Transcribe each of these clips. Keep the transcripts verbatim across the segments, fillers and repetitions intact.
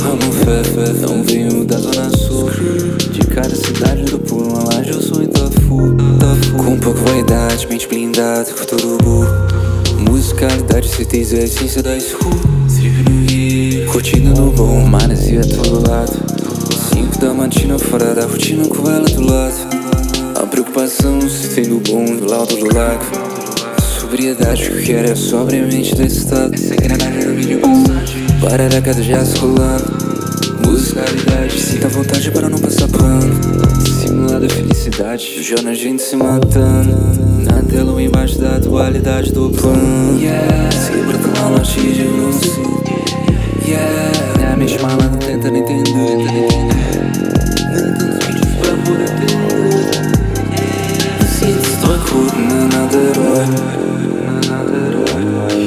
como fé, fé. Não venho da zona sul, de cada cidade do pulo uma laje, eu sou Itafu, Itafu. Com pouco vaidade, mente blindada, futuro burro. Musicalidade, certeza, a essência da school. Curtindo no bom, maresia a todo lado. Cinco da matina, fora da rotina, com ela do lado. A preocupação, se tem do bom, do lado do lago. Sobriedade, o que quero é sobriamente desse estado. Essa engrenagem no vídeo bastante. Para da cada jazz rolando. Musicalidade, sinta vontade para não passar pano. Simulada felicidade, jona a gente se matando. Na tela ou embaixo da dualidade do plano. Yeah, se brota na latinha de luz. Yeah, a mente malandra tentando entender, tentando entender. Nem tantos vídeos pra poder entender. Sinto estou curto, não é nada herói. Não é nada herói.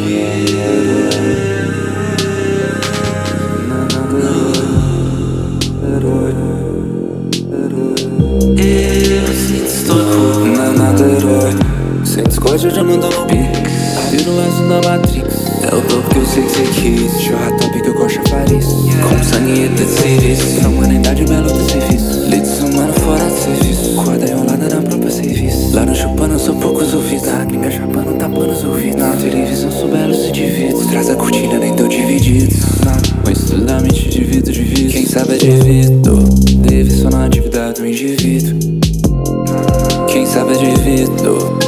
Não é nada herói. Herói. Eu sinto estou curto, não é nada herói. Sem discórdia, já mandou no Pix. Viro o laço da Matrix. É o topo que eu sei que cê quis. Chorra top que eu gosto Paris. Com sangue de serviço. Humanidade belo do serviço. Leite humano fora de serviço. Corda enrolada na própria serviço. Lá no chupando são poucos ouvidos. A gringa chapando tapando os ouvidos. Na televisão sou belo se divide. Por trás da cortina nem tão divididos. O estudo da mente divido, divido. Quem sabe é divido. Deve só na atividade do indivíduo. Quem sabe é divido.